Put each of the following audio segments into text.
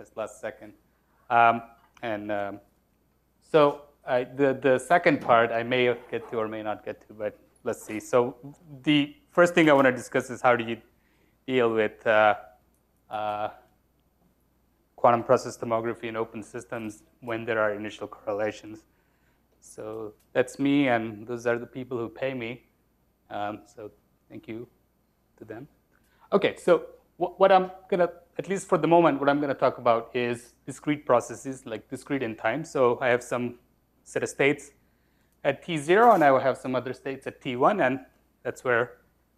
as last second. So the second part I may get to or may not get to, but let's see. So the first thing I want to discuss is how do you deal with quantum process tomography in open systems when there are initial correlations. So that's me, and those are the people who pay me. So thank you to them. Okay, so what I'm going to, at least for the moment, what I'm going to talk about is discrete processes, like discrete in time. So I have some set of states at t0, and I will have some other states at t1, and that's where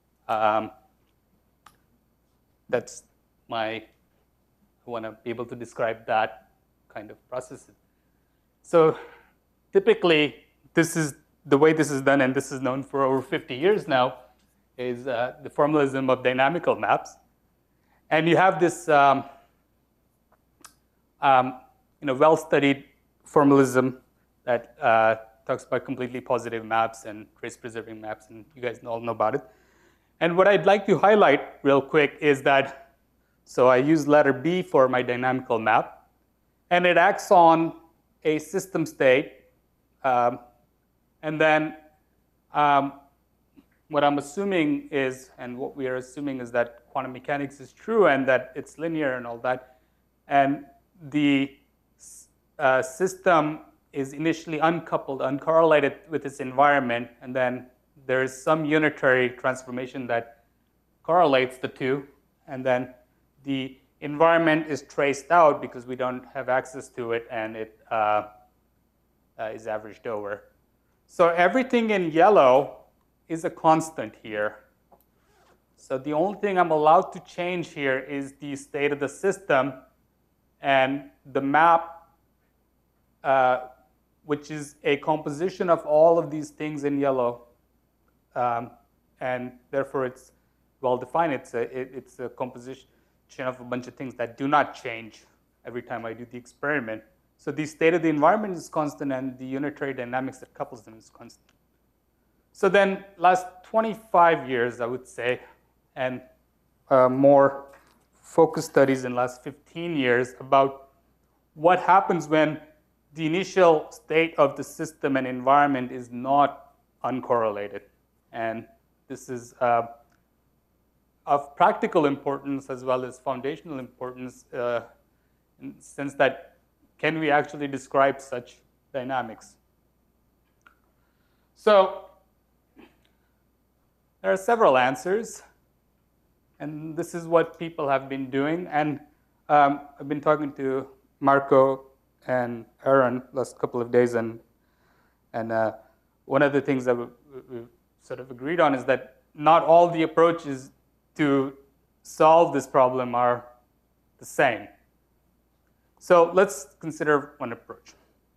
that's I want to be able to describe that kind of process. So typically, this is the way this is done, and this is known for over 50 years now, is the formalism of dynamical maps. And you have this well-studied formalism that talks about completely positive maps and trace-preserving maps, and you guys all know about it. And what I'd like to highlight real quick is that, so I use letter B for my dynamical map, and it acts on a system state, and then what I'm assuming is, and what we are assuming is that quantum mechanics is true and that it's linear and all that, and the system is initially uncoupled, uncorrelated with its environment, and then there is some unitary transformation that correlates the two, and then the environment is traced out because we don't have access to it, and it is averaged over. So everything in yellow is a constant here. So the only thing I'm allowed to change here is the state of the system, and the map, which is a composition of all of these things in yellow, and therefore it's well-defined. It's a composition of a bunch of things that do not change every time I do the experiment. So the state of the environment is constant, and the unitary dynamics that couples them is constant. So then last 25 years, I would say, and more focused studies in the last 15 years about what happens when the initial state of the system and environment is not uncorrelated. And this is of practical importance as well as foundational importance in the sense that can we actually describe such dynamics? So there are several answers, and this is what people have been doing. And I've been talking to Marco and Aaron last couple of days, and one of the things that we've sort of agreed on is that not all the approaches to solve this problem are the same. So let's consider one approach.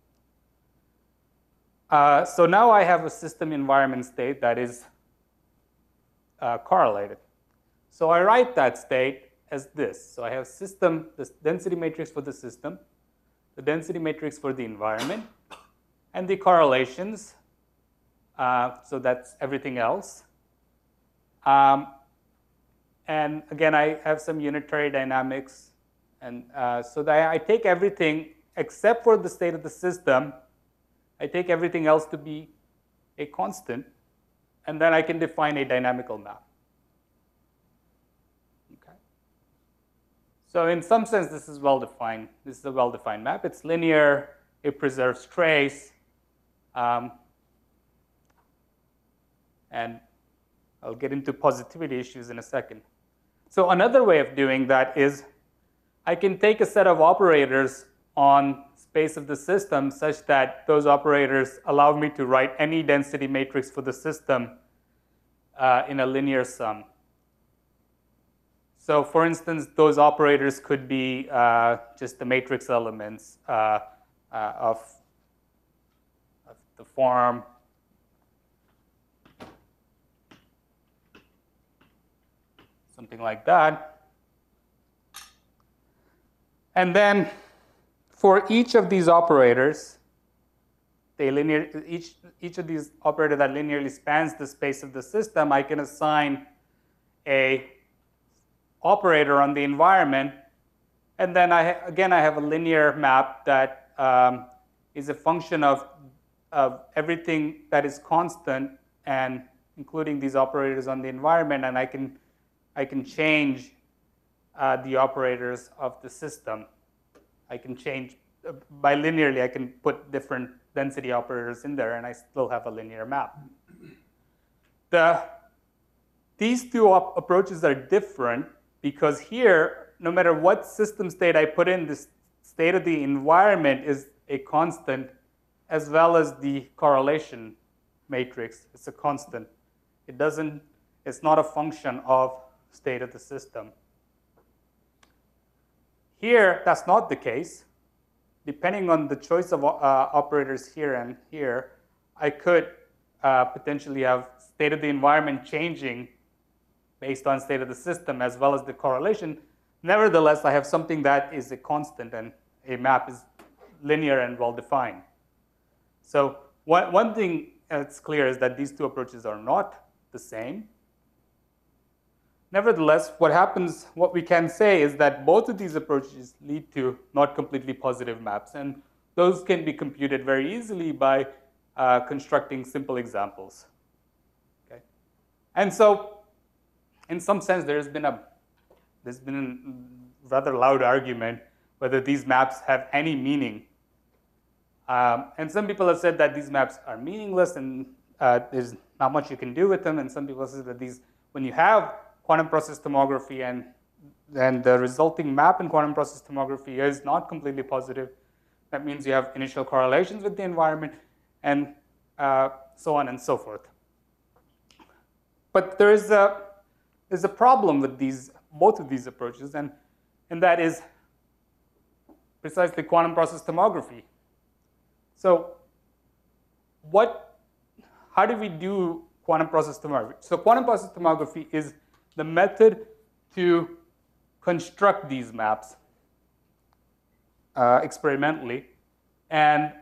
So now I have a system environment state that is correlated. So I write that state as this. So I have system, this density matrix for the system, the density matrix for the environment, and the correlations. So that's everything else. And again, I have some unitary dynamics. And so that I take everything except for the state of the system. I take everything else to be a constant, and then I can define a dynamical map. Okay. So in some sense, this is well-defined. This is a well-defined map. It's linear. It preserves trace. And I'll get into positivity issues in a second. So another way of doing that is I can take a set of operators on space of the system such that those operators allow me to write any density matrix for the system in a linear sum. So for instance, those operators could be just the matrix elements of the form something like that. And then for each of these operators, each of these operators that linearly spans the space of the system, I can assign a operator on the environment, And then again, I have a linear map that is a function of everything that is constant, and including these operators on the environment, and I can change the operators of the system. I can change bilinearly. I can put different density operators in there, and I still have a linear map. These two approaches are different because here, no matter what system state I put in, the state of the environment is a constant, as well as the correlation matrix. It's a constant. It's not a function of state of the system. Here, that's not the case. Depending on the choice of operators here and here, I could potentially have state of the environment changing based on state of the system as well as the correlation. Nevertheless, I have something that is a constant, and a map is linear and well-defined. So one thing that's clear is that these two approaches are not the same. Nevertheless, what we can say is that both of these approaches lead to not completely positive maps, and those can be computed very easily by constructing simple examples. Okay? And so, in some sense, there's been a rather loud argument whether these maps have any meaning. And some people have said that these maps are meaningless and there's not much you can do with them, and some people say that when you have quantum process tomography and the resulting map in quantum process tomography is not completely positive, that means you have initial correlations with the environment, and so on and so forth. But there's a problem with both of these approaches, and that is precisely quantum process tomography. So how do we do quantum process tomography? So quantum process tomography is the method to construct these maps experimentally. And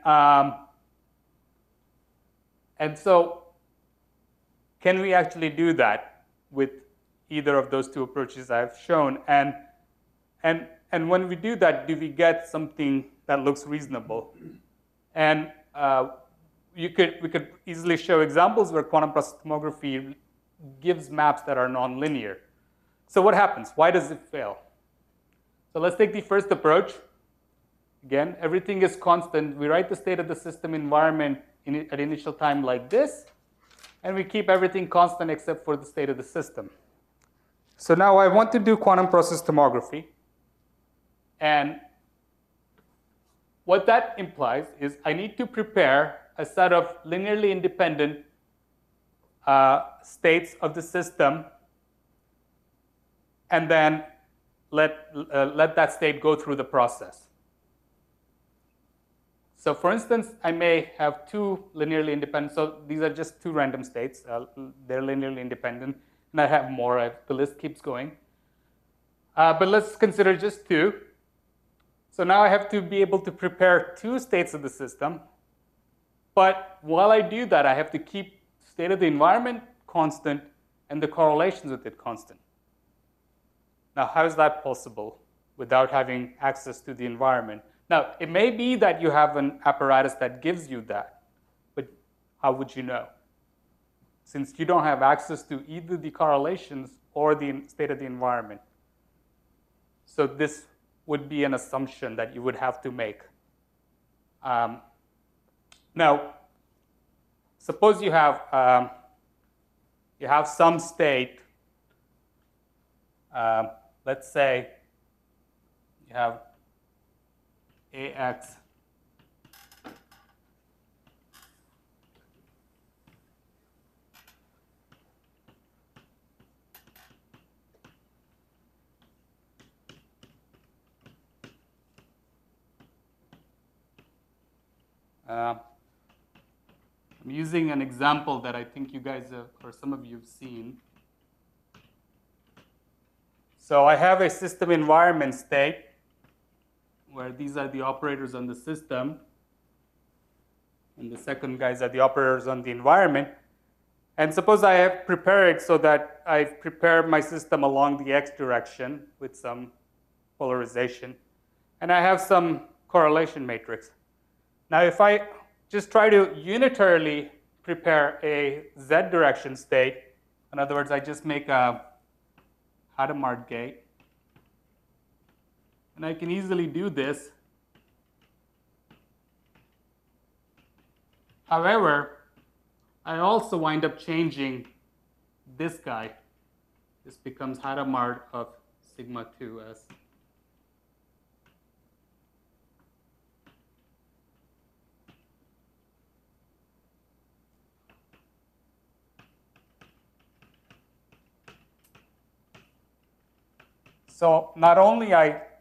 so can we actually do that with either of those two approaches I've shown? And when we do that, do we get something that looks reasonable? And we could easily show examples where quantum process tomography gives maps that are nonlinear. So what happens? Why does it fail? So let's take the first approach. Again, everything is constant. We write the state of the system environment at initial time like this, and we keep everything constant except for the state of the system. So now I want to do quantum process tomography, and what that implies is I need to prepare a set of linearly independent states of the system, and then let that state go through the process. So for instance, I may have two linearly independent, so these are just two random states. They're linearly independent, and I have more. The list keeps going. But let's consider just two. So now I have to be able to prepare two states of the system. But while I do that, I have to keep state of the environment constant and the correlations with it constant. Now, how is that possible without having access to the environment? Now, it may be that you have an apparatus that gives you that, but how would you know? Since you don't have access to either the correlations or the state of the environment. So this would be an assumption that you would have to make. Now, suppose you have some state. Let's say you have AX I'm using an example that I think you guys have, or some of you have seen. So I have a system environment state where these are the operators on the system, and the second guys are the operators on the environment. And suppose I have prepared so that I've prepared my system along the x direction with some polarization. and I have some correlation matrix. Now, if I just try to unitarily prepare a z direction state, in other words, I just make a Hadamard gate, and I can easily do this. However, I also wind up changing this guy. This becomes Hadamard of sigma 2s. So not only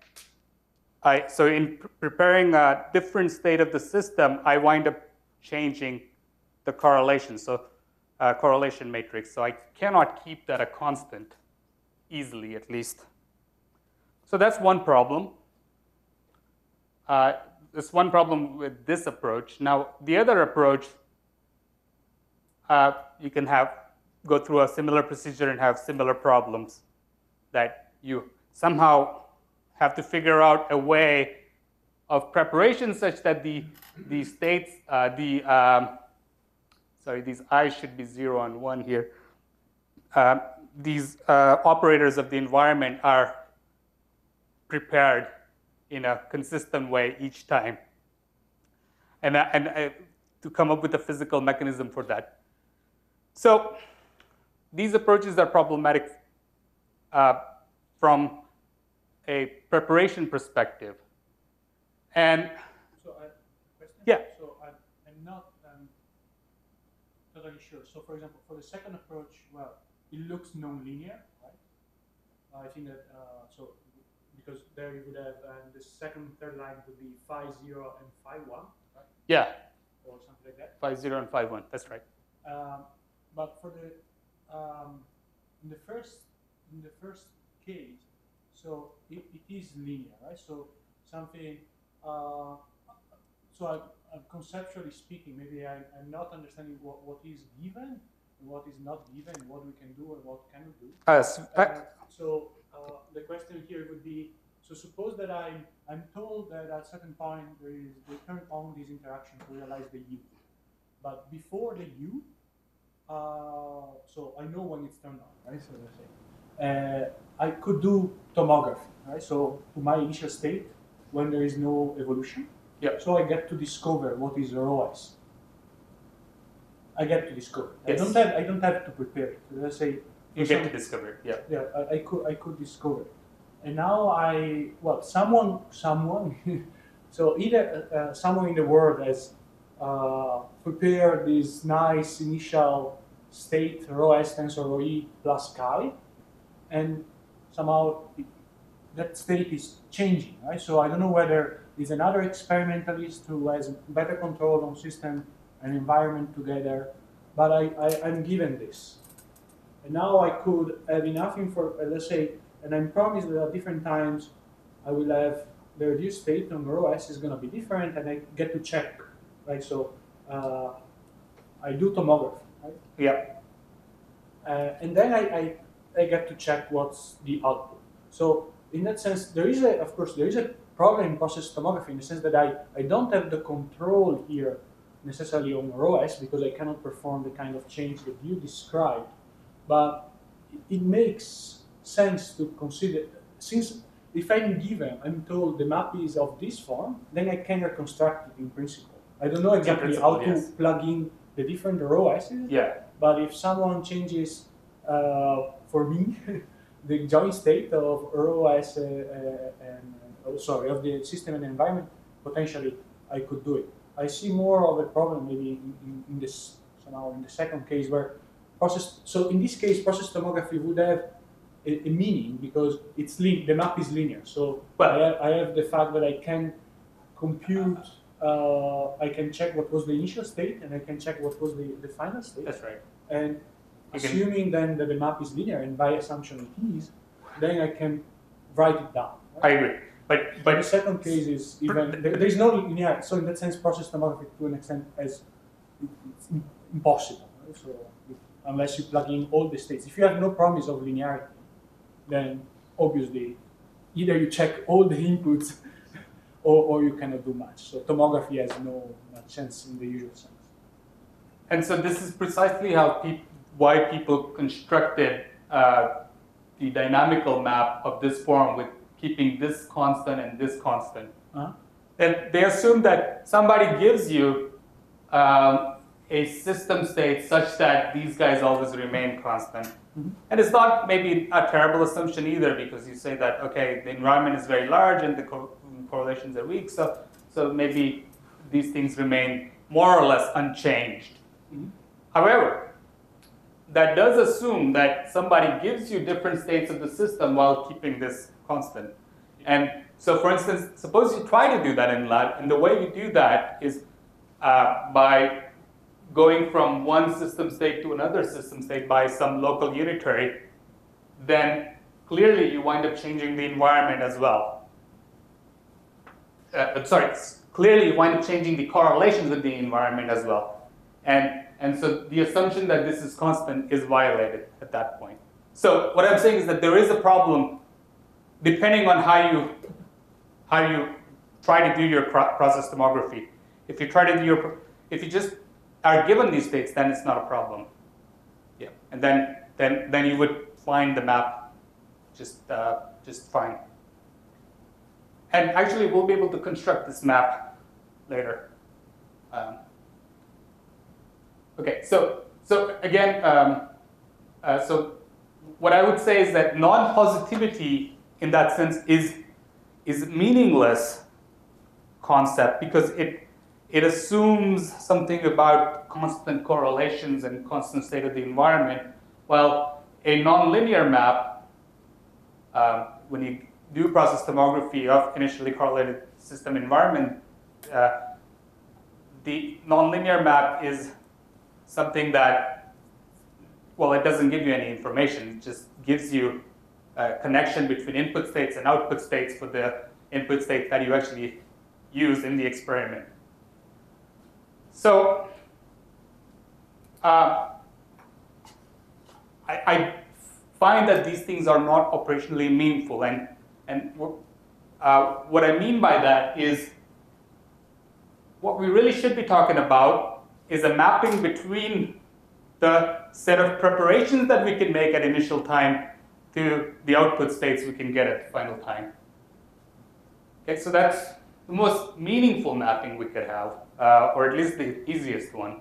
so in preparing a different state of the system, I wind up changing the correlation, so correlation matrix. So I cannot keep that a constant easily, at least. So that's one problem. There's one problem with this approach. Now, the other approach, you can go through a similar procedure and have similar problems that you somehow have to figure out a way of preparation such that the states, sorry, these i's should be 0 and 1 here. These operators of the environment are prepared in a consistent way each time. And to come up with a physical mechanism for that. So these approaches are problematic from a preparation perspective. And so question? Yeah. So I'm not totally sure. So for example, for the second approach, well, it looks non-linear, right? I think that, so because there you would have, the second, third line would be phi 0 and phi 1, right? yeah, Or something like that. phi 0 and phi 1, that's right. But for the, in the first case, so it is linear, right? So something, so conceptually speaking, maybe I'm not understanding what is given and what is not given, what we can do and what cannot do. So the question here would be, so suppose that I'm told that at a certain point they turn on this interaction to realize the U. But before the U, so I know when it's turned on, right? So let's say, I could do tomography, right? So to my initial state when there is no evolution. Yeah. So I get to discover what is ρS. I get to discover. Yes. I don't have to prepare it. Let's say You get to discover it, yeah. Yeah, I could discover it. And now someone, so either someone in the world has prepared this nice initial state ρS tensor ρe plus chi, and somehow that state is changing, right? So I don't know whether there's another experimentalist who has better control on system and environment together, but I'm given this. And now I could have enough info, let's say, and I'm promised that at different times I will have the reduced state on ρS is going to be different, and I get to check, right? So I do tomography, right? Yeah. And then I get to check what's the output. So in that sense, of course, there is a problem in process tomography in the sense that I don't have the control here necessarily on ρS because I cannot perform the kind of change that you described. But it makes sense to consider, since if I'm told the map is of this form, then I can reconstruct it in principle. I don't know exactly how to plug in the different ρS's. Yeah. But if someone changes, for me, the joint state of ρS of the system and environment, potentially I could do it. I see more of a problem maybe in this somehow in the second case where so in this case, process tomography would have a meaning because the map is linear. So I have the fact that I can compute, I can check what was the initial state and I can check what was the final state. That's right. And assuming then that the map is linear, and by assumption it is, then I can write it down. Right? I agree. But the second case is even, there is no linearity. So in that sense, process tomography to an extent is impossible. Right? So unless you plug in all the states. If you have no promise of linearity, then obviously either you check all the inputs or you cannot do much. So tomography has no chance in the usual sense. And so this is precisely how why people constructed the dynamical map of this form with keeping this constant and this constant. And they assume that somebody gives you a system state such that these guys always remain constant. And it's not maybe a terrible assumption either, because you say that, okay, the environment is very large and the correlations are weak, so maybe these things remain more or less unchanged. However, that does assume that somebody gives you different states of the system while keeping this constant. And so, for instance, suppose you try to do that in lab, and the way you do that is by going from one system state to another system state by some local unitary, then clearly you wind up changing the environment as well. Clearly you wind up changing the correlations with the environment as well. And so the assumption that this is constant is violated at that point. So what I'm saying is that there is a problem depending on how you try to do your process tomography. If you try to do if you just are given these states, then it's not a problem. Yeah, and then you would find the map just fine. And actually, we'll be able to construct this map later. Okay, so again, so what I would say is that non-positivity in that sense is a meaningless concept, because it assumes something about constant correlations and constant state of the environment, while a nonlinear map, when you do process tomography of initially correlated system environment, the nonlinear map is something that, well, it doesn't give you any information. It just gives you a connection between input states and output states for the input states that you actually use in the experiment. So I find that these things are not operationally meaningful, and what I mean by that is what we really should be talking about is a mapping between the set of preparations that we can make at initial time to the output states we can get at final time. Okay, so that's the most meaningful mapping we could have, or at least the easiest one.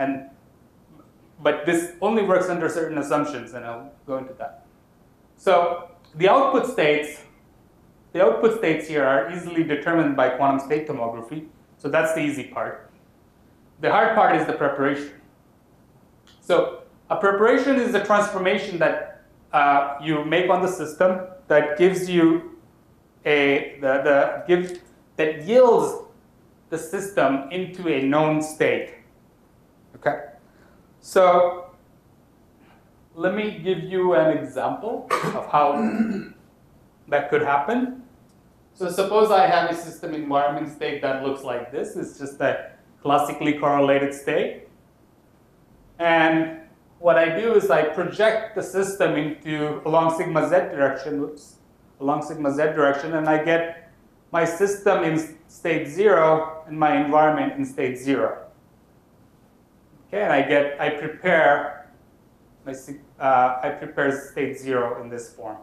But this only works under certain assumptions, and I'll go into that. So the output states here are easily determined by quantum state tomography. So that's the easy part. The hard part is the preparation. So a preparation is a transformation that you make on the system that gives you that yields the system into a known state. Okay. So let me give you an example of how that could happen. So suppose I have a system environment state that looks like this. It's just a classically correlated state. And what I do is I project the system along sigma z direction, and I get my system in state 0 and my environment in state 0. Okay, and I prepare state 0 in this form.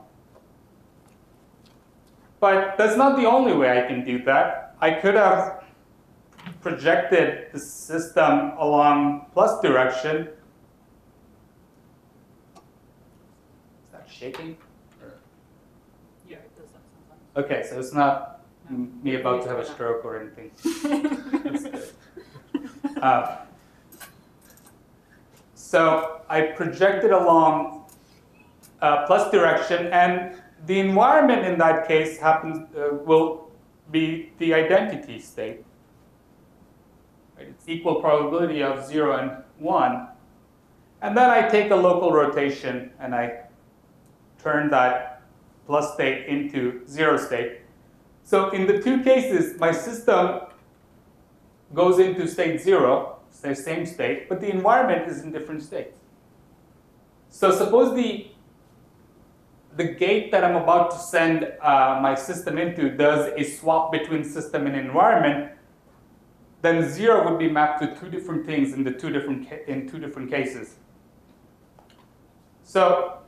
But that's not the only way I can do that. I could have projected the system along plus direction. Is that shaking? Yeah, it does that sometimes. Okay, so it's not me about to have a stroke or anything. That's good. So I projected along plus direction, and the environment in that case will be the identity state. Right? It's equal probability of 0 and 1. And then I take a local rotation and I turn that plus state into 0 state. So in the two cases, my system goes into state 0, the same state, but the environment is in different states. So suppose the gate that I'm about to send my system into does a swap between system and environment, then 0 would be mapped to two different things in two different cases. So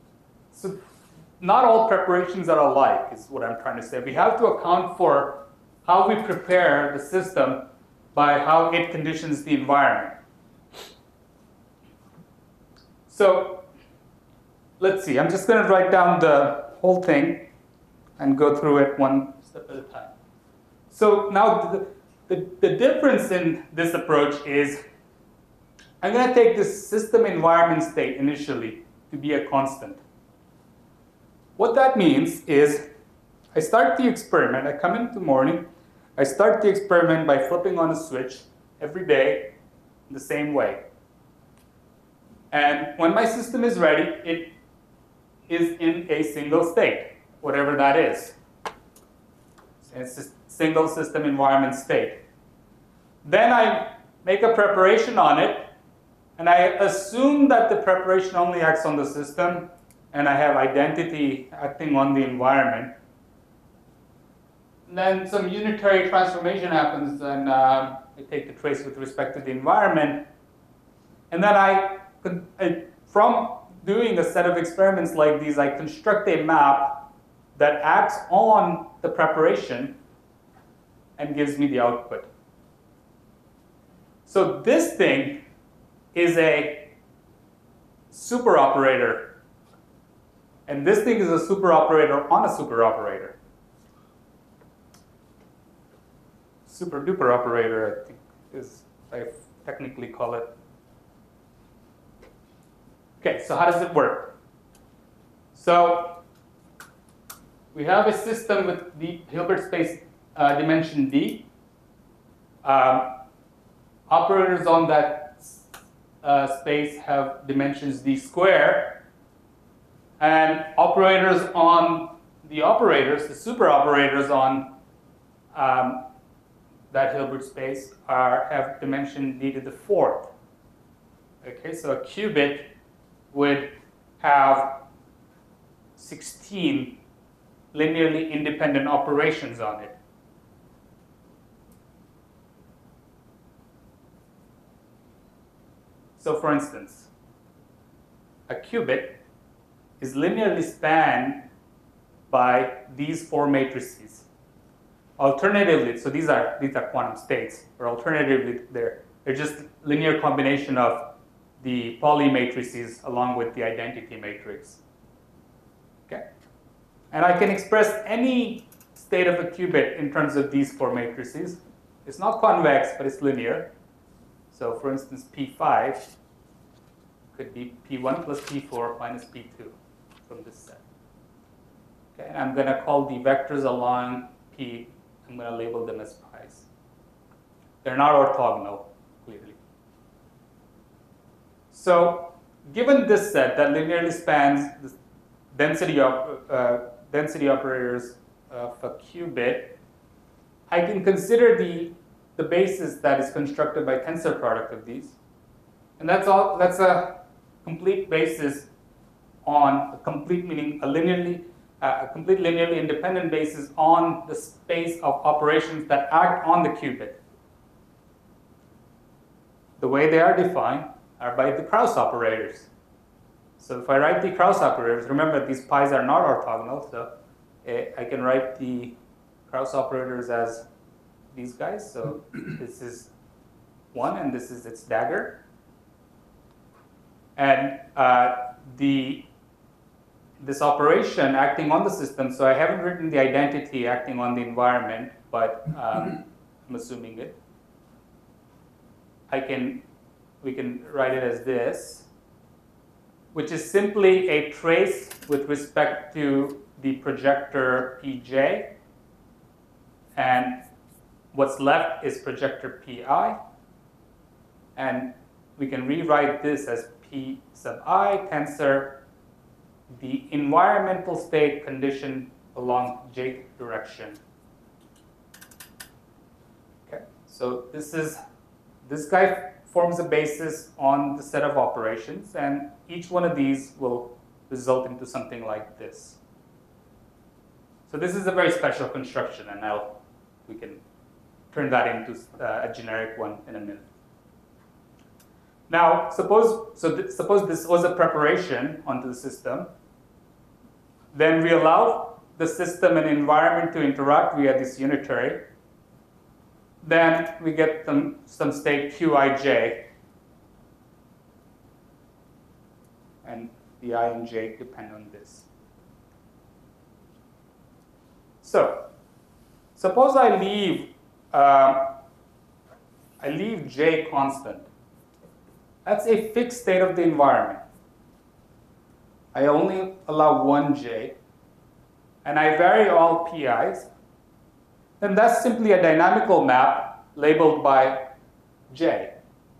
not all preparations are alike, is what I'm trying to say. We have to account for how we prepare the system by how it conditions the environment. So let's see, I'm just going to write down the whole thing and go through it one step at a time. So now the difference in this approach is I'm going to take this system environment state initially to be a constant. What that means is I start the experiment, I come in the morning, I start the experiment by flipping on a switch every day the same way. And when my system is ready, it is in a single state, whatever that is. It's a single system environment state. Then I make a preparation on it, and I assume that the preparation only acts on the system, and I have identity acting on the environment. And then some unitary transformation happens, and I take the trace with respect to the environment. And then from doing a set of experiments like these, I construct a map that acts on the preparation and gives me the output. So this thing is a super operator. And this thing is a super operator on a super operator. Super duper operator, I think, is I technically call it. Okay, so how does it work? So we have a system with the Hilbert space dimension D. Operators on that space have dimensions D square. And operators on the operators, the super operators on that Hilbert space have dimension D to the 4th. Okay, so a qubit would have 16 linearly independent operations on it. So for instance, a qubit is linearly spanned by these 4 matrices. Alternatively, so these are quantum states, or alternatively, they're just linear combination of the Pauli matrices along with the identity matrix. Okay? And I can express any state of a qubit in terms of these 4 matrices. It's not convex, but it's linear. So for instance, P5 could be P1 plus P4 minus P2 from this set. Okay, and I'm going to call the vectors along P, I'm going to label them as pi's. They're not orthogonal, clearly. So given this set that linearly spans the density operators of a qubit, I can consider the basis that is constructed by tensor product of these. And that's a complete basis on a complete, meaning a complete linearly independent basis on the space of operations that act on the qubit. The way they are defined are by the Krauss operators. So if I write the Krauss operators, remember these pi's are not orthogonal, so I can write the Krauss operators as these guys. So this is 1 and this is its dagger. And this operation acting on the system, so I haven't written the identity acting on the environment, but I'm assuming it. We can write it as this, which is simply a trace with respect to the projector Pj, and what's left is projector Pi, and we can rewrite this as P sub I tensor the environmental state condition along jth direction. Okay, so this guy forms a basis on the set of operations, and each one of these will result into something like this. So this is a very special construction, and we can turn that into a generic one in a minute. Now, suppose this was a preparation onto the system. Then we allow the system and environment to interact via this unitary. Then we get some state Qij, and the I and j depend on this. So, suppose I leave j constant. That's a fixed state of the environment. I only allow one j, and I vary all pi's. Then that's simply a dynamical map labeled by j.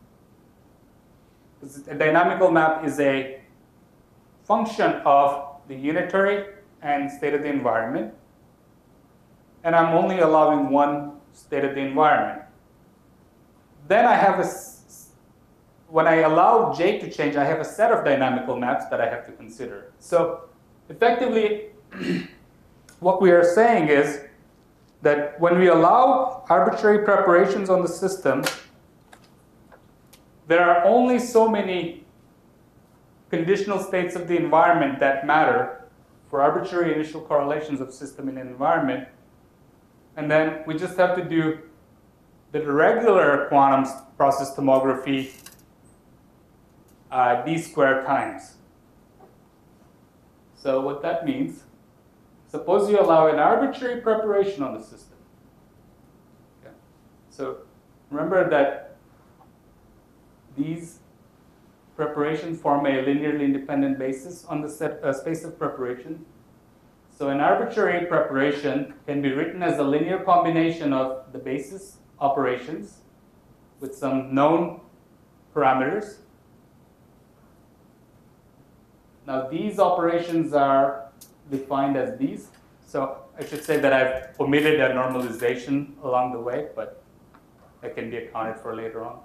A dynamical map is a function of the unitary and state of the environment, and I'm only allowing one state of the environment. Then I have when I allow j to change, I have a set of dynamical maps that I have to consider. So effectively, what we are saying is that when we allow arbitrary preparations on the system, there are only so many conditional states of the environment that matter for arbitrary initial correlations of system and environment. And then we just have to do the regular quantum process tomography d squared times. So what that means, suppose you allow an arbitrary preparation on the system. Okay. So remember that these preparations form a linearly independent basis on the space of preparation. So an arbitrary preparation can be written as a linear combination of the basis operations with some known parameters. Now these operations are defined as these. So I should say that I've omitted a normalization along the way, but that can be accounted for later on.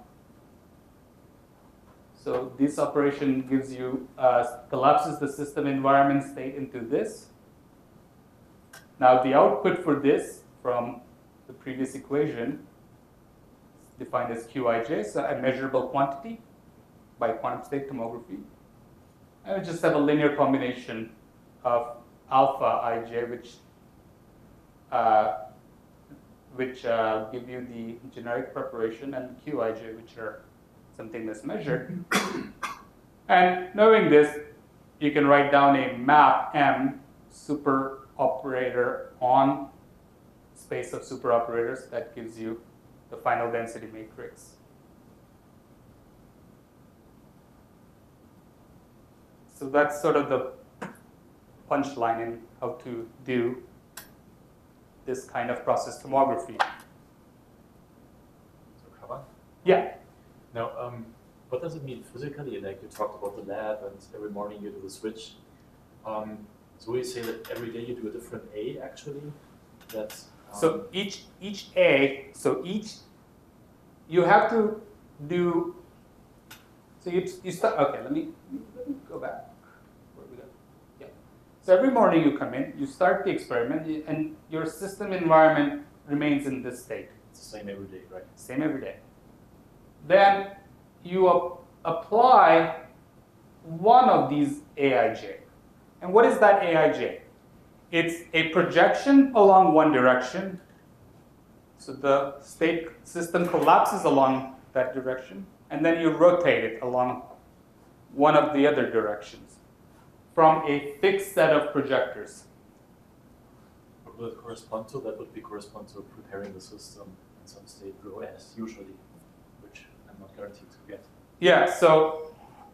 So this operation gives you, collapses the system environment state into this. Now the output for this from the previous equation is defined as Qij, so a measurable quantity by quantum state tomography. And we just have a linear combination of alpha ij, which give you the generic preparation, and Qij, which are something that's measured. And knowing this, you can write down a map M super operator on space of superoperators that gives you the final density matrix. So that's sort of the punchline in how to do this kind of process tomography. So, Kavan? Yeah. Now, what does it mean physically? Like you talked about the lab, and every morning you do the switch. So we say that every day you do a different A, actually. That's so each A. So you have to do. So you start. Okay, let me go back. Where we go? Yeah. So every morning you come in, you start the experiment, and your system environment remains in this state. it's the same every day, right? Same every day. Then you apply one of these Aij. And what is that Aij? It's a projection along one direction. So the state system collapses along that direction, and then you rotate it along one of the other directions from a fixed set of projectors. What would it correspond to? That would be correspond to preparing the system in some state rho s, usually, which I'm not guaranteed to get. Yeah, so,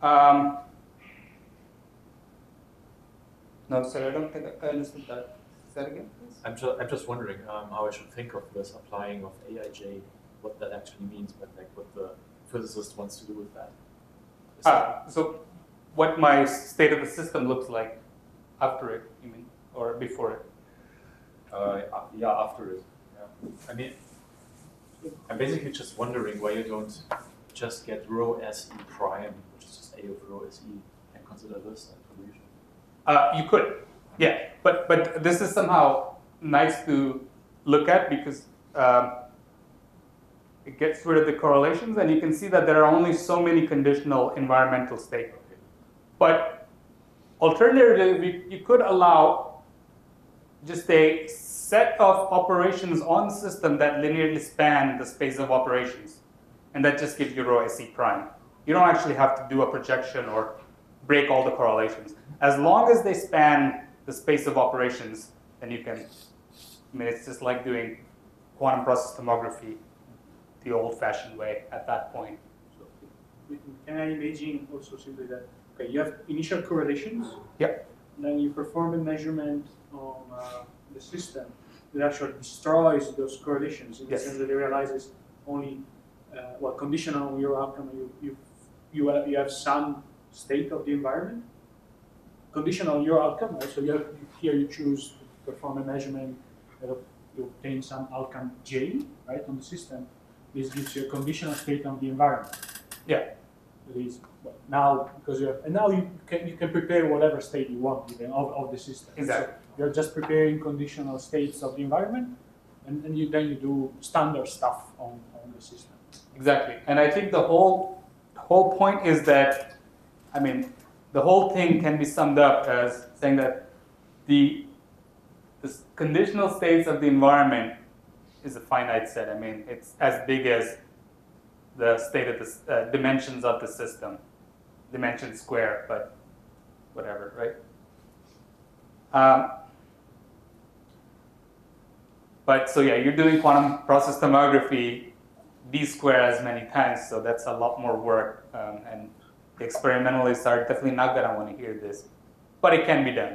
no, sorry, I don't think I understood that. Say that again, please? I'm just wondering how I should think of this applying of Aij, what that actually means, but like what the physicist wants to do with that. So what my state of the system looks like after it, you mean, or before it? Yeah, after it. Yeah. I mean, I'm basically just wondering why you don't just get rho se prime, which is just A of rho se, and consider this that solution. You could, yeah, but this is somehow nice to look at because it gets rid of the correlations, and you can see that there are only so many conditional environmental states. But alternatively, you could allow just a set of operations on the system that linearly span the space of operations, and that just gives you rho SE prime. You don't actually have to do a projection or break all the correlations. As long as they span the space of operations, then you can, I mean, it's just like doing quantum process tomography the old-fashioned way at that point. So, can I imagine also simply that, okay, you have initial correlations. Yep. Then you perform a measurement on the system that actually destroys those correlations in the Yes. sense that it realizes only, well, conditional on your outcome, you have some state of the environment, conditional on your outcome, right? So here you choose to perform a measurement that you obtain some outcome J, right, on the system. This gives you a conditional state of the environment. Yeah. It is, well, now because now you can prepare whatever state you want even of the system. Exactly. So you're just preparing conditional states of the environment, and then you do standard stuff on the system. Exactly, and I think the whole point is that, I mean, the whole thing can be summed up as saying that the conditional states of the environment is a finite set. I mean, it's as big as the state of the dimensions of the system, dimension square, but whatever, right? But so yeah, you're doing quantum process tomography d square as many times, so that's a lot more work, and the experimentalists are definitely not going to want to hear this, but it can be done.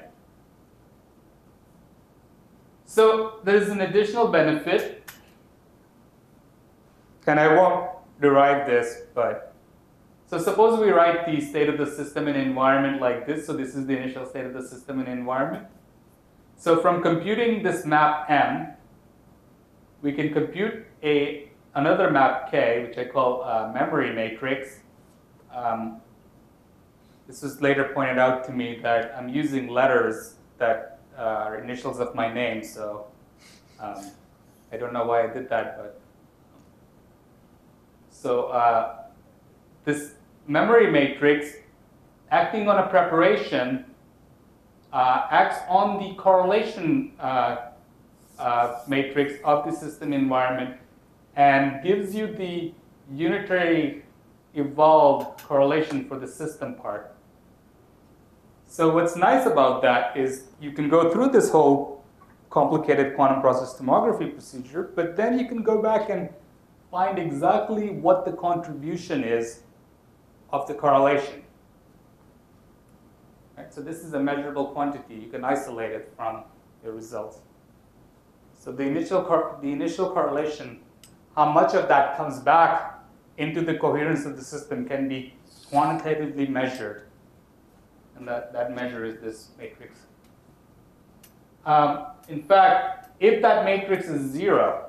So there's an additional benefit, and I won't derive this, but so suppose we write the state of the system and environment like this. So this is the initial state of the system and environment. So from computing this map M, we can compute another map K, which I call a memory matrix. This was later pointed out to me that I'm using letters that are initials of my name, so I don't know why I did that, but so this memory matrix, acting on a preparation, acts on the correlation matrix of the system environment and gives you the unitary evolved correlation for the system part. So what's nice about that is you can go through this whole complicated quantum process tomography procedure, but then you can go back and find exactly what the contribution is of the correlation. Right? So this is a measurable quantity. You can isolate it from your results. So the initial correlation, how much of that comes back into the coherence of the system can be quantitatively measured. And that measure is this matrix. In fact, if that matrix is zero,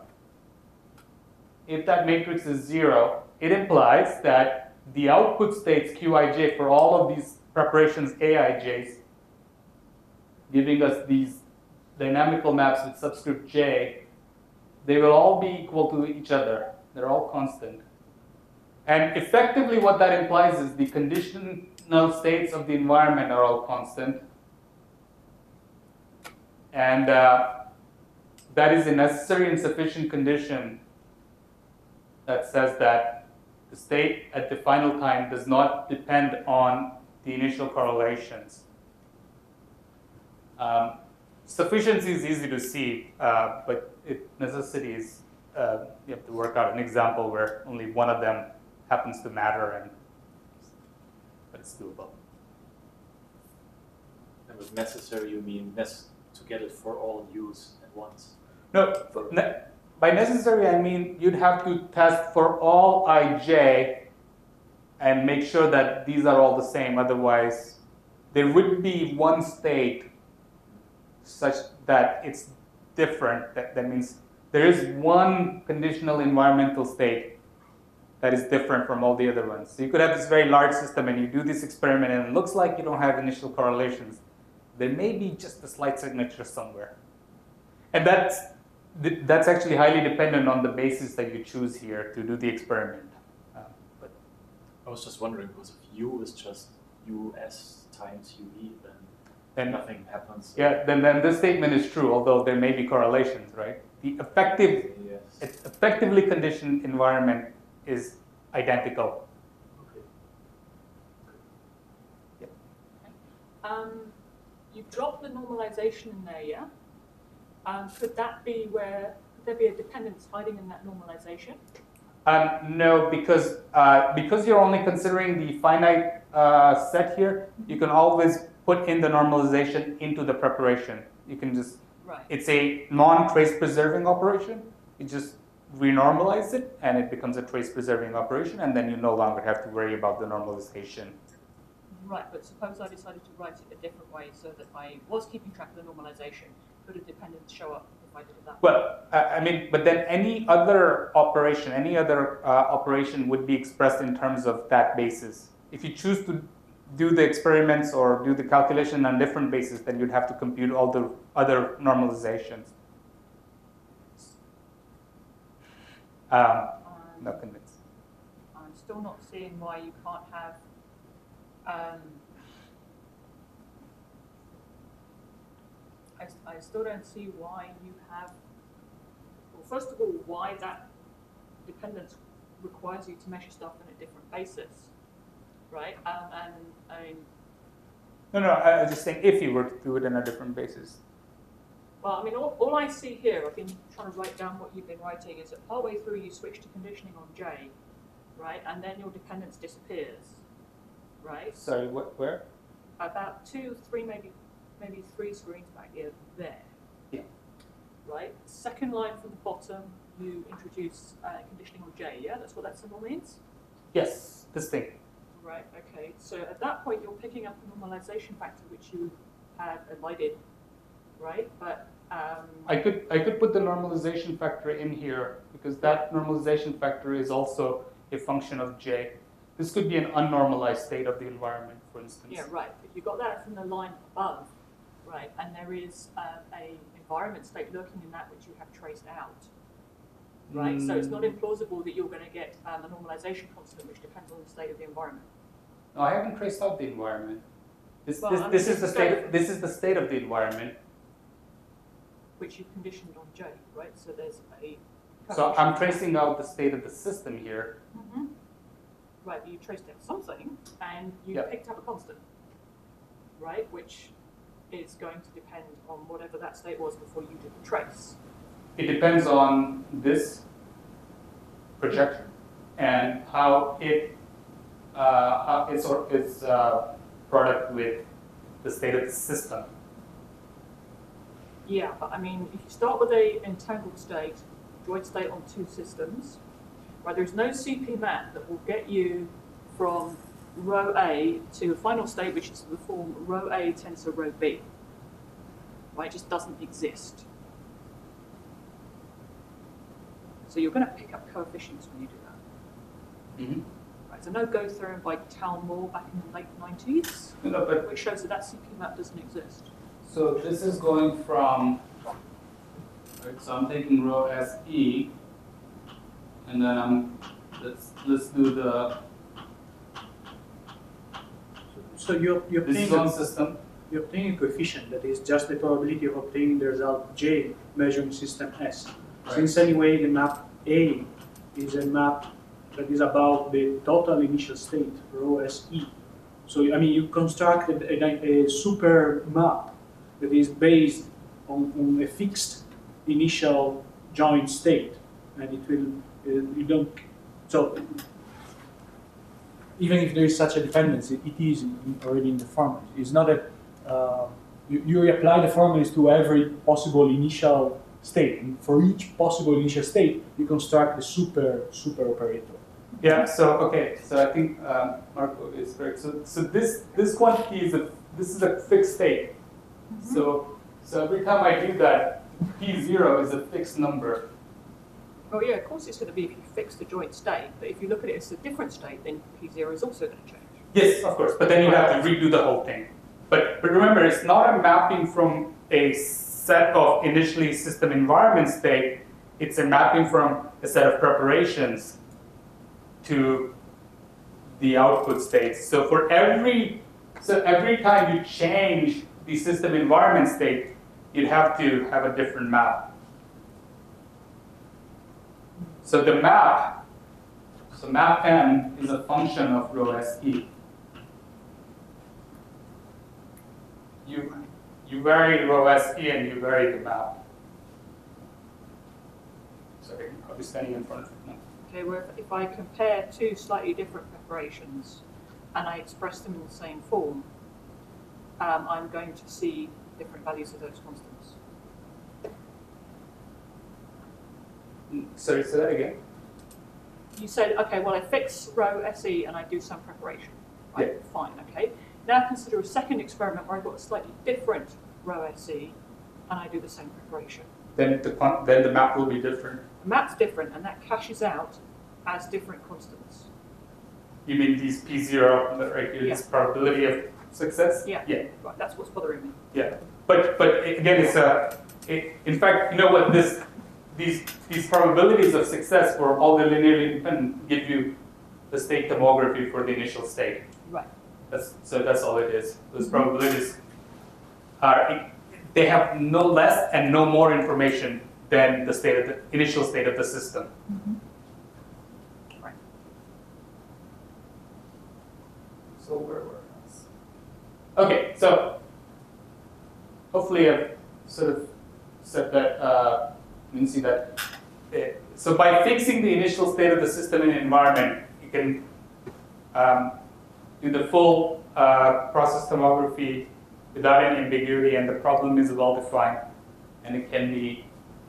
it implies that the output states Qij for all of these preparations Aij's, giving us these dynamical maps with subscript j, they will all be equal to each other. They're all constant. And effectively what that implies is the conditional states of the environment are all constant. And that is a necessary and sufficient condition that says that the state at the final time does not depend on the initial correlations. Sufficiency is easy to see, but necessity is, you have to work out an example where only one of them happens to matter, but it's doable. And with necessary, you mean to get it for all use at once? No, by necessary I mean you'd have to test for all ij and make sure that these are all the same. Otherwise, there would be one state such that it's different. That means there is one conditional environmental state that is different from all the other ones. So you could have this very large system and you do this experiment and it looks like you don't have initial correlations. there may be just a slight signature somewhere. And that's actually highly dependent on the basis that you choose here to do the experiment. But I was just wondering, because if U is just US times UE, then nothing happens. yeah, then this statement is true, although there may be correlations, right? The Yes. effectively conditioned environment is identical. Okay. You've dropped the normalization in there, yeah? Could there be a dependence hiding in that normalization? No, because you're only considering the finite set here, you can always put in the normalization into the preparation. You can just, Right. it's a non-trace preserving operation. You just renormalize it and it becomes a trace preserving operation, and then you no longer have to worry about the normalization. Right, but suppose I decided to write it a different way so that I was keeping track of the normalization. Could a dependence show up if I did it that way? Well, I mean, but then any other operation would be expressed in terms of that basis. If you choose to do the experiments or do the calculation on different basis, then you'd have to compute all the other normalizations. Not convinced. I'm still not seeing why you can't have I still don't see why you have, well, first of all, why that dependence requires you to measure stuff on a different basis, right? And I mean, No, I was just saying if you were to do it on a different basis. well, I mean, all I see here, I've been trying to write down what you've been writing, is that partway through you switch to conditioning on J, right? And then your dependence disappears, right? Sorry, where? About 2, 3, maybe 3 screens back here, there. Yeah. Right? Second line from the bottom, you introduce conditioning on J, yeah? That's what that symbol means? Yes, this thing. Right, okay. So at that point, you're picking up a normalization factor, which you have elided, right? But I could put the normalization factor in here because that normalization factor is also a function of J. This could be an unnormalized state of the environment, for instance. yeah, right. But you got that from the line above, right? And there is a environment state lurking in that which you have traced out, right? So it's not implausible that you're going to get a normalization constant which depends on the state of the environment. No, I haven't traced out the environment. This Well, is the state. This is the state of the environment. Which you've conditioned on J, right? So there's a. So I'm tracing out the state of the system here. Mm-hmm. Right, but you traced out something, and you Yeah. picked up a constant, right? Which is going to depend on whatever that state was before you did the trace. It depends on this projection and how its product with the state of the system. Yeah, but I mean, if you start with a entangled state, joint state on 2 systems, right, there's no CP map that will get you from row A to a final state, which is the form row A tensor row B. Right, it just doesn't exist. So you're going to pick up coefficients when you do that. Mm-hmm. Right, so no go theorem by Talmor back in the late 90s, No, but which shows that that CP map doesn't exist. so this is going from. Right, so I'm taking row SE, and then let's do the. So you This is on system. you obtain a coefficient that is just the probability of obtaining the result J measuring system S. Right. Since anyway the map A is a map that is about the total initial state, rho SE. So I mean you construct a super map that is based on a fixed initial joint state, and it will you don't so. Even if there is such a dependency, it is already in the formula. It's not that you apply the formulas to every possible initial state. And for each possible initial state, you construct the super operator. Yeah. So okay. So I think Marco is correct. So this quantity is a fixed state. Mm-hmm. So every time I do that, P0 is a fixed number. Oh yeah, of course it's going to be if you fix the joint state, but if you look at it as a different state, then P0 is also going to change. Yes, of course. But then you have to redo the whole thing. But remember, it's not a mapping from a set of initially system environment state. It's a mapping from a set of preparations to the output states. So for every time you change the system environment state, you'd have to have a different map. So the map, so map M is a function of rho SE. You vary rho SE and you vary the map. Sorry, I'll be standing in front of it now. Okay, where if I compare two slightly different preparations and I express them in the same form, I'm going to see different values of those constants. Sorry, say that again. You said, okay, well, I fix rho SE and I do some preparation. Right, Yeah. fine, okay. Now consider a second experiment where I've got a slightly different rho SE and I do the same preparation. Then the map will be different. The map's different and that caches out as different constants. You mean these P0 right here, this probability of success? Yeah. Yeah. Right, that's what's bothering me. Yeah. But again, in fact, you know what, these probabilities of success for all the linearly independent give you the state tomography for the initial state. Right. That's all it is. Those probabilities they have no less and no more information than the initial state of the system. Mm-hmm. Right. So where were we? Okay, so hopefully I've sort of said that, you can see that. So by fixing the initial state of the system and environment, you can do the full process tomography without any ambiguity, and the problem is well defined, and it can be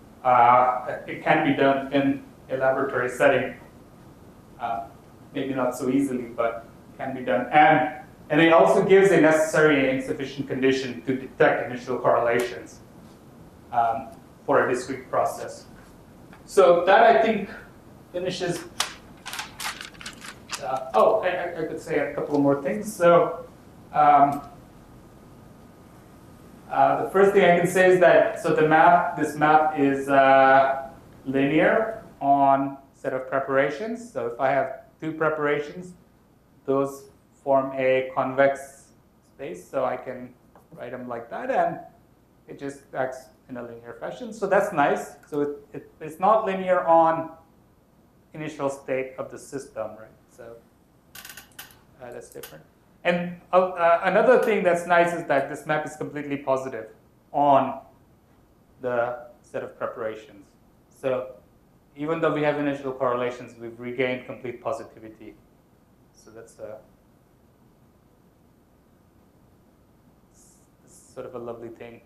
done in a laboratory setting. Maybe not so easily, but can be done. And it also gives a necessary and sufficient condition to detect initial correlations for a discrete process. So that, I think, finishes. I could say a couple more things. So the first thing I can say is that this map is linear on set of preparations. So if I have two preparations, those form a convex space. So I can write them like that, and it just acts in a linear fashion. So that's nice. So it's not linear on initial state of the system, right? So that's different. And another thing that's nice is that this map is completely positive on the set of preparations. So even though we have initial correlations, we've regained complete positivity. So that's sort of a lovely thing.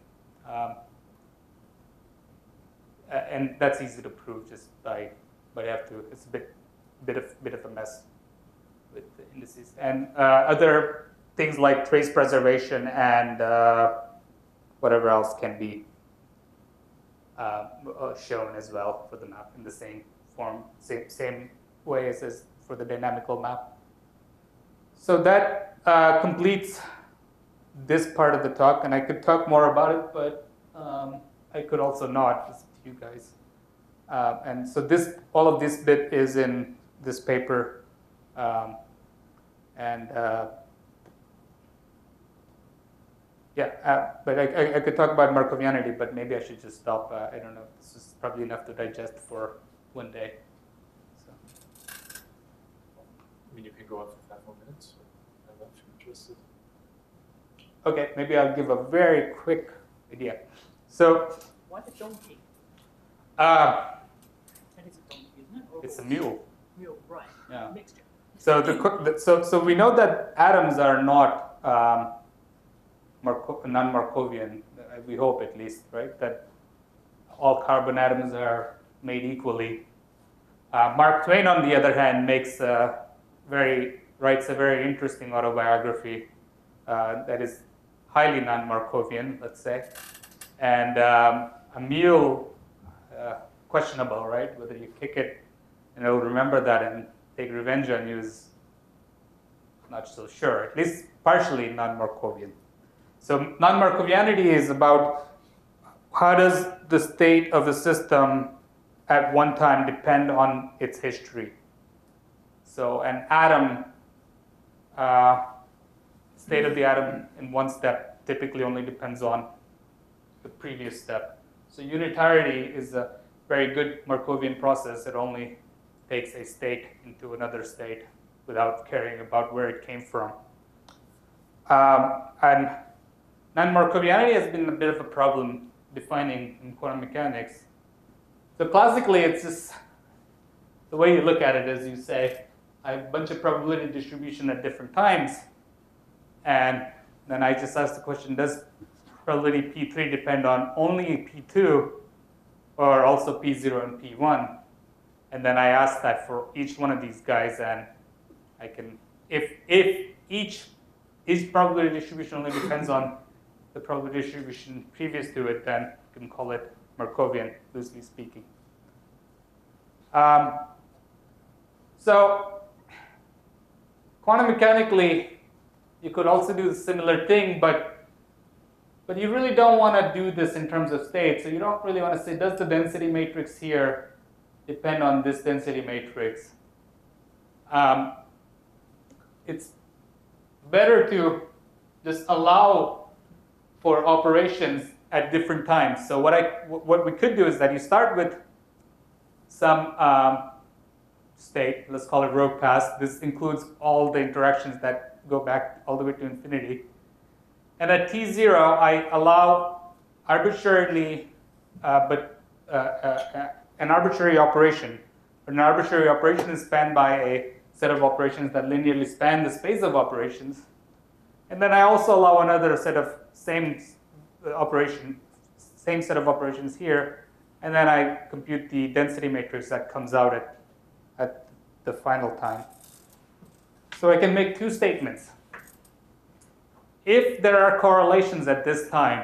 And that's easy to prove just by, but you have to, it's a bit of a mess with the indices. And other things like trace preservation and whatever else can be shown as well for the map in the same form, same way as for the dynamical map. So that completes this part of the talk, and I could talk more about it, but I could also not, just you guys. And so all of this bit is in this paper, but I could talk about Markovianity, but maybe I should just stop. I don't know. This is probably enough to digest for one day. So. I mean, you can go on for 5 more minutes. I'm not interested. Okay, maybe I'll give a very quick idea. So. Why the donkey? That is a donkey, isn't it? Or It's a mule. mule, right? Yeah. Mixture. So so we know that atoms are not non-Markovian. We hope, at least, right? That all carbon atoms are made equally. Mark Twain, on the other hand, writes a very interesting autobiography that is highly non-Markovian, let's say, and a mule. Questionable, right? Whether you kick it and it'll remember that and take revenge on you is not so sure. At least partially non-Markovian. So non-Markovianity is about how does the state of a system at one time depend on its history. So an atom, state of the atom in one step typically only depends on the previous step. So unitarity is a very good Markovian process. It only takes a state into another state without caring about where it came from. And non-Markovianity has been a bit of a problem defining in quantum mechanics. So classically, it's just the way you look at it is you say, I have a bunch of probability distribution at different times, and then I just ask the question, does probability P3 depend on only P2 or also P0 and P1? And then I ask that for each one of these guys, and I can, if each probability distribution only depends on the probability distribution previous to it, then you can call it Markovian, loosely speaking. So quantum mechanically, you could also do a similar thing, but you really don't want to do this in terms of state. So you don't really want to say, does the density matrix here depend on this density matrix? It's better to just allow for operations at different times. So what we could do is that you start with some state, let's call it rogue path. This includes all the interactions that go back all the way to infinity. And at t0, I allow arbitrarily, an arbitrary operation. An arbitrary operation is spanned by a set of operations that linearly span the space of operations. And then I also allow another set of same set of operations here. And then I compute the density matrix that comes out at the final time. So I can make two statements. If there are correlations at this time,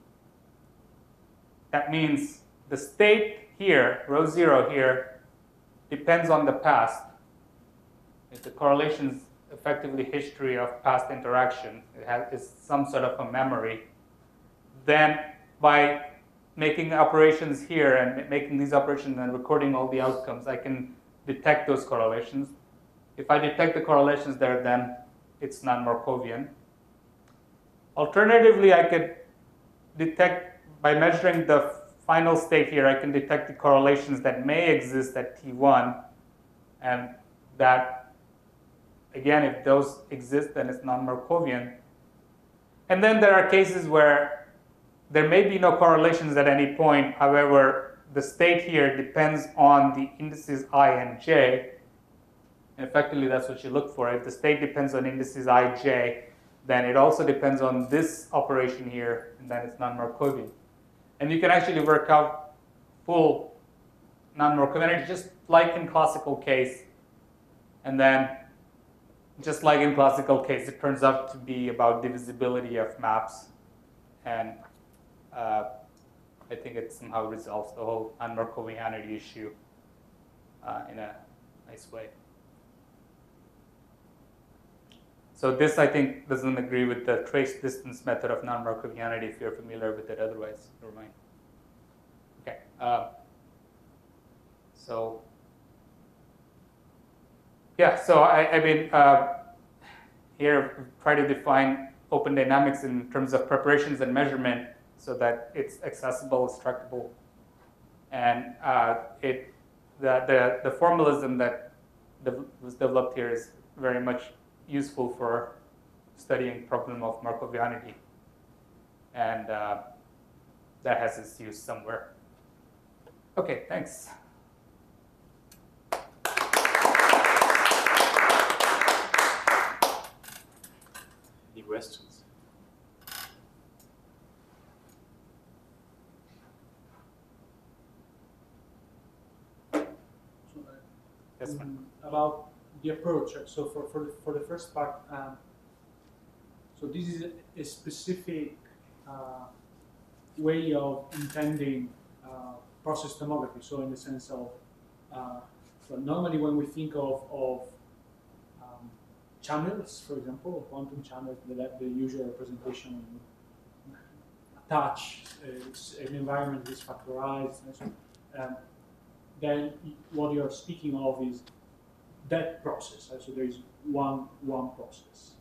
that means the state here, rho 0 here, depends on the past. If the correlation is effectively history of past interaction, is some sort of a memory, then by making operations here and making these operations and recording all the outcomes, I can detect those correlations. If I detect the correlations there, then it's non-Markovian. Alternatively, I could detect, by measuring the final state here, I can detect the correlations that may exist at T1, and that, again, if those exist, then it's non-Markovian. And then there are cases where there may be no correlations at any point. However, the state here depends on the indices I and j. And effectively, that's what you look for. If the state depends on indices I, j, then it also depends on this operation here, and then it's non-Markovian. And you can actually work out full non-Markovianity just like in classical case. And then just like in classical case, it turns out to be about divisibility of maps. And I think it somehow resolves the whole non-Markovianity issue in a nice way. So this, I think, doesn't agree with the trace distance method of non-Markovianity, if you're familiar with it. Otherwise, never mind. Okay. So yeah, so I mean, here try to define open dynamics in terms of preparations and measurement so that it's accessible, extractable, and the formalism that was developed here is very much useful for studying problem of Markovianity, and that has its use somewhere. Okay, thanks. Any questions? Yes, ma'am. About the approach. So for the first part, so this is a specific way of intending process tomography. So in the sense of, so normally when we think of channels, for example, quantum channels, the usual representation touch an environment is factorized, and so, then what you're speaking of is that process. So there is one process.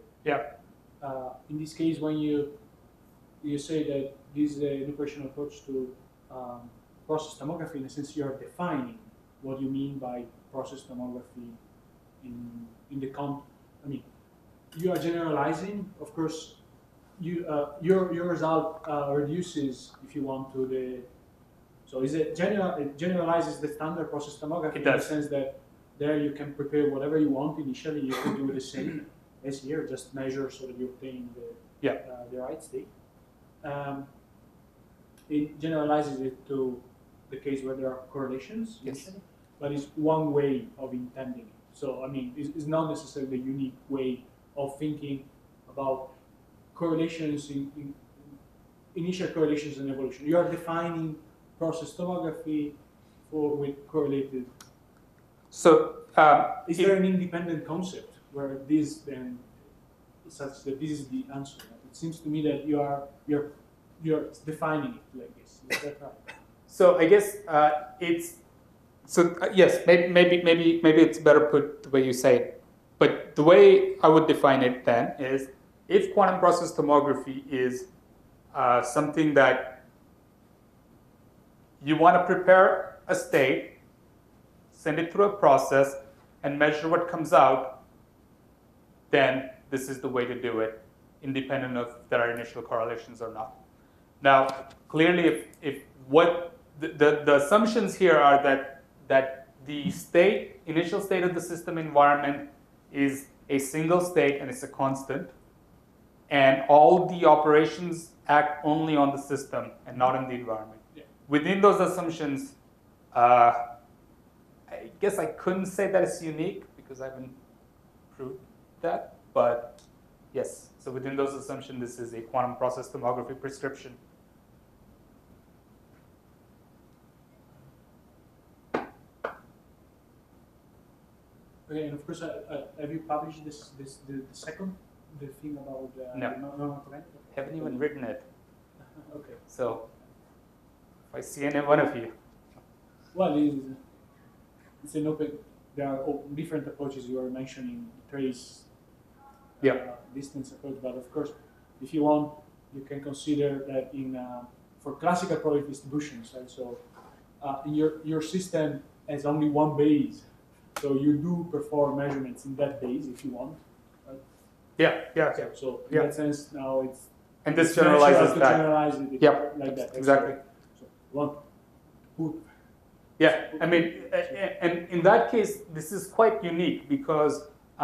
In this case, when you say that this is an operational approach to process tomography, in a sense, you are defining what you mean by process tomography in the I mean, you are generalizing. Of course, your result reduces, if you want, to the. So is it generalizes the standard process tomography in the sense that there you can prepare whatever you want initially. You can do the same as here, just measure so that you obtain the right state. It generalizes it to the case where there are correlations initially, but it's one way of intending it. So I mean, it's not necessarily the unique way of thinking about correlations in initial correlations and evolution. You are defining process tomography with correlated. So is there an independent concept where this then such that this is the answer? It seems to me that you're defining it like this. Is that right? So I guess it's yes, maybe it's better put the way you say it. But the way I would define it then is, if quantum process tomography is something that you want to prepare a state, send it through a process, and measure what comes out, then this is the way to do it, independent of if there are initial correlations or not. Now, clearly, if what the assumptions here are that the initial state of the system environment is a single state and it's a constant, and all the operations act only on the system and not in the environment. Yeah. Within those assumptions, I guess I couldn't say that it's unique because I haven't proved that, but yes. So within those assumptions, this is a quantum process tomography prescription. Okay, and of course, have you published the thing about no. Haven't even written it. Okay. So if I see any one of you. Well, it's an open. There are different approaches you are mentioning, trace, distance approach. But of course, if you want, you can consider that for classical probability distributions. Right? So in your system has only one base. So you do perform measurements in that base if you want, right? Yeah. So in that sense, now it's and this generalizes that. Generalize it like that. Exactly. So one. Yeah, I mean, and in that case, this is quite unique because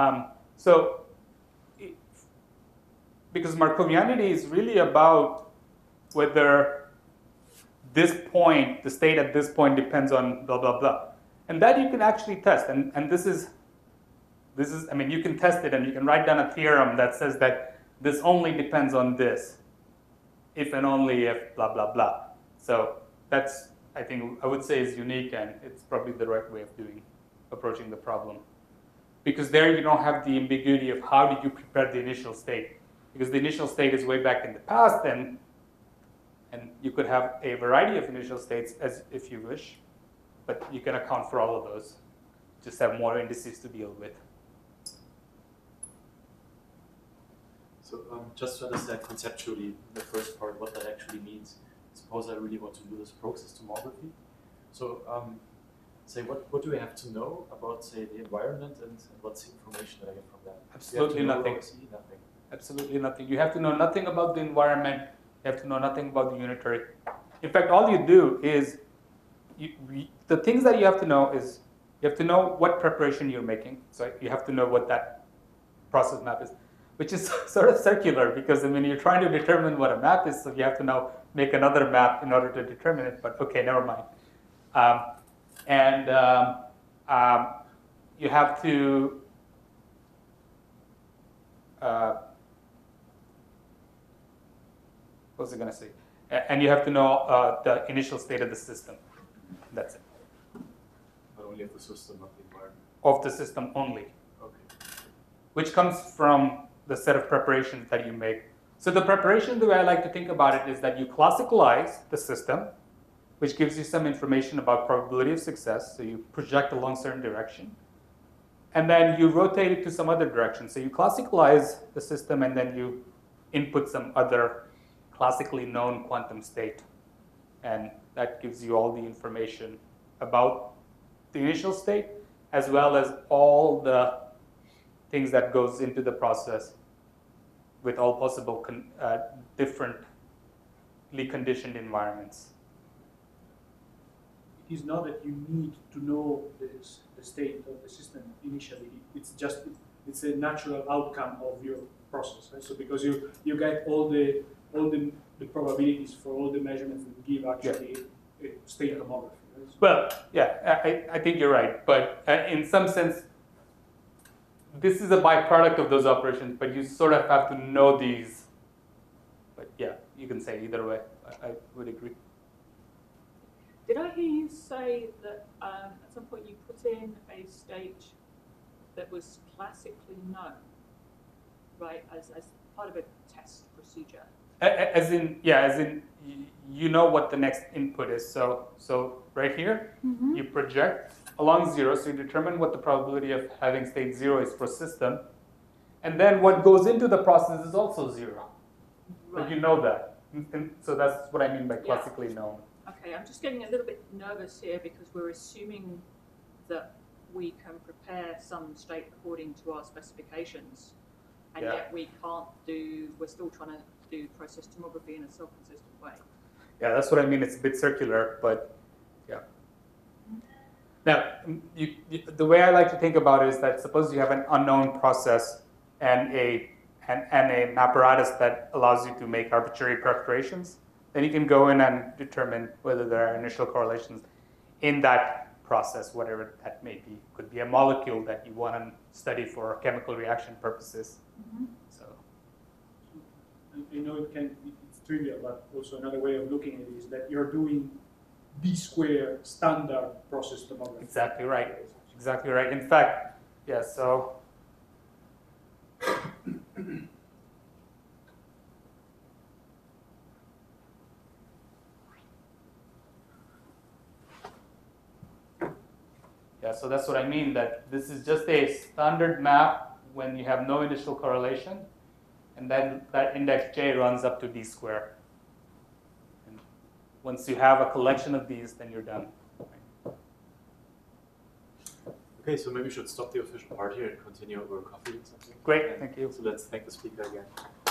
because Markovianity is really about whether this point, the state at this point, depends on blah blah blah. And that you can actually test, and this is, I mean, you can test it and you can write down a theorem that says that this only depends on this, if and only if blah, blah, blah. So that's, I think, I would say is unique, and it's probably the right way of approaching the problem. Because there you don't have the ambiguity of how did you prepare the initial state. Because the initial state is way back in the past, and you could have a variety of initial states as if you wish. But you can account for all of those. Just have more indices to deal with. So just to understand conceptually the first part, what that actually means. Suppose I really want to do this process tomography. So say what do I have to know about, say, the environment and what's the information that I get from that? Absolutely nothing. Nothing. Absolutely nothing. You have to know nothing about the environment. You have to know nothing about the unitary. In fact, all you do is the things that you have to know is you have to know what preparation you're making. So you have to know what that process map is, which is sort of circular because I mean you're trying to determine what a map is, so you have to now make another map in order to determine it. But okay, never mind. You have to what was I going to say? And you have to know the initial state of the system. That's it. But only of the system, not the environment. Of the system only. Okay. Which comes from the set of preparations that you make. So the preparation, the way I like to think about it is that you classicalize the system, which gives you some information about probability of success. So you project along certain direction. And then you rotate it to some other direction. So you classicalize the system and then you input some other classically known quantum state. And that gives you all the information about the initial state, as well as all the things that goes into the process with all possible differently conditioned environments. It is not that you need to know the state of the system initially. It's a natural outcome of your process. Right? So because you get all the probabilities for all the measurements that give actually a state homography. Right? Well, yeah, I think you're right. But in some sense, this is a byproduct of those operations, but you sort of have to know these. But yeah, you can say either way. I would agree. Did I hear you say that at some point you put in a state that was classically known, right, as part of a test procedure? As in, you know what the next input is. So right here, you project along 0, so you determine what the probability of having state 0 is for system. And then what goes into the process is also 0. Right. But you know that. And so that's what I mean by classically known. Okay, I'm just getting a little bit nervous here because we're assuming that we can prepare some state according to our specifications, and yet we can't we're still trying to do process tomography in a self-consistent way. Yeah, that's what I mean. It's a bit circular, but yeah. Now, the way I like to think about it is that suppose you have an unknown process and an apparatus that allows you to make arbitrary preparations, then you can go in and determine whether there are initial correlations in that process, whatever that may be. Could be a molecule that you want to study for chemical reaction purposes. So I know it's trivial, but also another way of looking at it is that you're doing D-square standard process tomography. exactly right. Exactly right. In fact, yeah, so yeah, so that's what I mean, that this is just a standard map when you have no initial correlation, and then that index J runs up to D square. And once you have a collection of these, then you're done. Okay, so maybe we should stop the official part here and continue over coffee or something. Great, thank you. So let's thank the speaker again.